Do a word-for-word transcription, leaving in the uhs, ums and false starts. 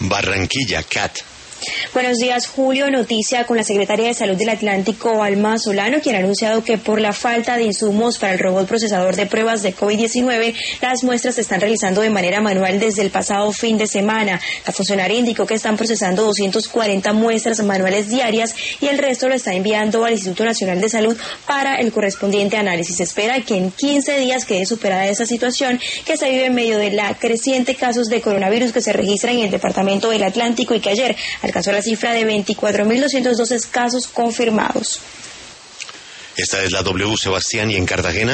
Barranquilla, Cat. Buenos días, Julio. Noticia con la secretaria de Salud del Atlántico, Alma Solano, quien ha anunciado que por la falta de insumos para el robot procesador de pruebas de COVID diecinueve, las muestras se están realizando de manera manual desde el pasado fin de semana. La funcionaria indicó que están procesando doscientas cuarenta muestras manuales diarias y el resto lo está enviando al Instituto Nacional de Salud para el correspondiente análisis. Se espera que en quince días quede superada esa situación que se vive en medio de la creciente casos de coronavirus que se registran en el departamento del Atlántico y que ayer alcanzó la cifra de veinticuatro mil doscientos doce casos confirmados. Esta es la W, Sebastián, y en Cartagena.